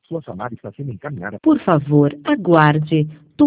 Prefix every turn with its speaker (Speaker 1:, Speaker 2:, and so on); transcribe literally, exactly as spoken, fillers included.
Speaker 1: Sua chamada está sendo encaminhada.
Speaker 2: Por favor, aguarde.